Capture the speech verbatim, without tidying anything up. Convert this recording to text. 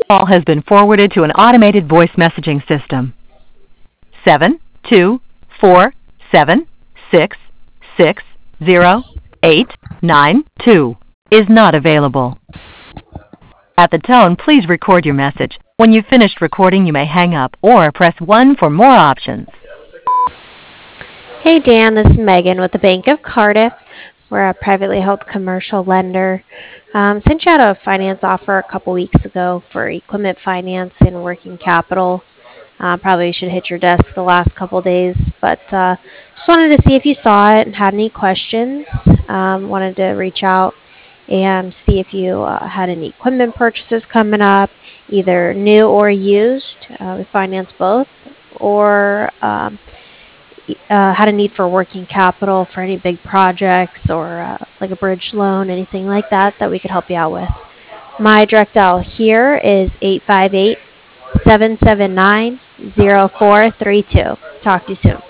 Call has been forwarded to an automated voice messaging system. Seven two four seven six six zero eight nine two is not available. At the tone, please record your message. When you've finished recording, you may hang up or press one for more options. Hey Dan, this is Megan with the Bank of Cardiff. We're a privately held commercial lender. Um, sent you out a finance offer a couple weeks ago for equipment finance and working capital. Uh, probably should hit your desk the last couple days, but uh, just wanted to see if you saw it and had any questions. Um, wanted to reach out and see if you uh, had any equipment purchases coming up, either new or used. Uh, we finance both, or um, uh, had a need for working capital for any big projects or uh, like a bridge loan, anything like that that we could help you out with. My direct dial here is eight five eight, seven seven nine, zero four three two. Talk to you soon.